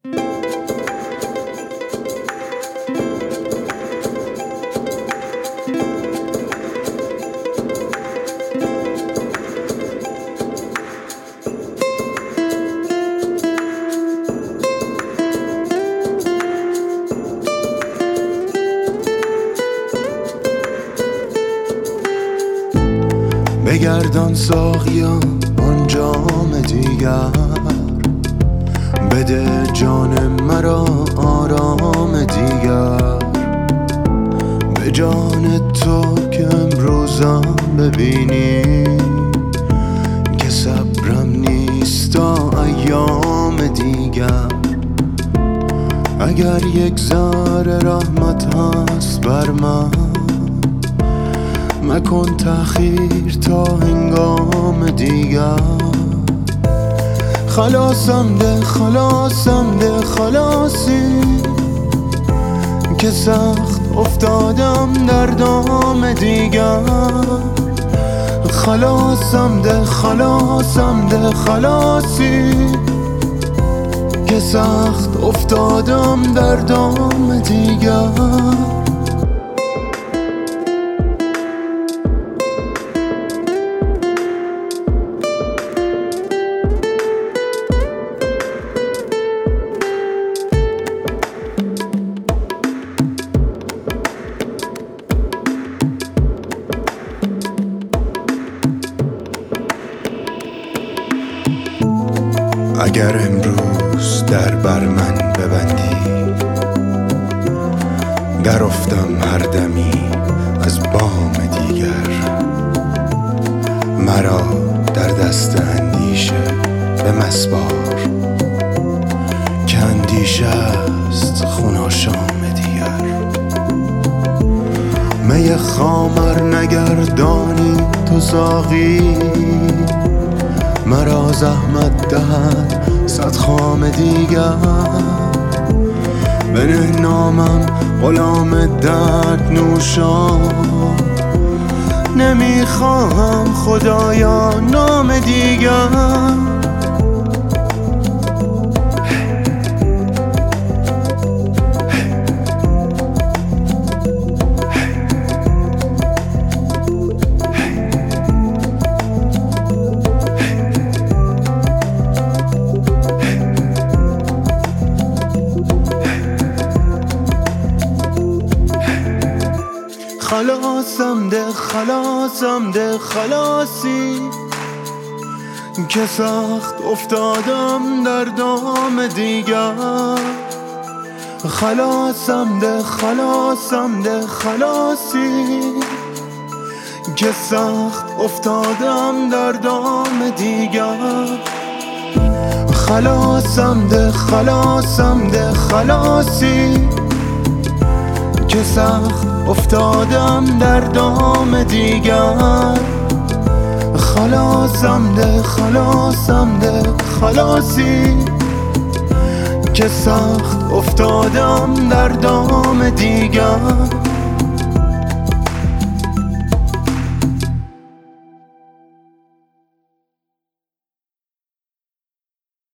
بگردان ساقیا آن جام دیگر، بده جان مرا آرام دیگر. به جان تو که امروزم ببینی، که صبرم نیست تا ایام دیگر. اگر یک ذره رحمت هست بر من، مکن تأخیر تا هنگام دیگر. خلاصم ده خلاصم ده خلاصی، که سخت افتادم در دام دیگر. خلاصم ده خلاصم ده خلاصی، که سخت افتادم در دام دیگر. اگر امروز در بر من ببندی، در افتم هر دمی از بام دیگر. مرا در دست اندیشه به مسپار، که اندیشه است خون آشام دیگر. می خامر نگردانی تو ساقی، مرا زحمت دهد صد خام دیگر. بنه نامم غلام درد نوشان، نمیخواهم خدایا نام دیگر. خلاصم ده خلاصم ده خلاصی، که سخت افتادم در دام دیگر. خلاصم ده خلاصم ده خلاصی، که سخت افتادم در دام دیگر. خلاصم ده خلاصم ده خلاصی، که سخت افتادم در دام دیگر. خلاصم ده خلاصم ده خلاصی، که سخت افتادم در دام دیگر.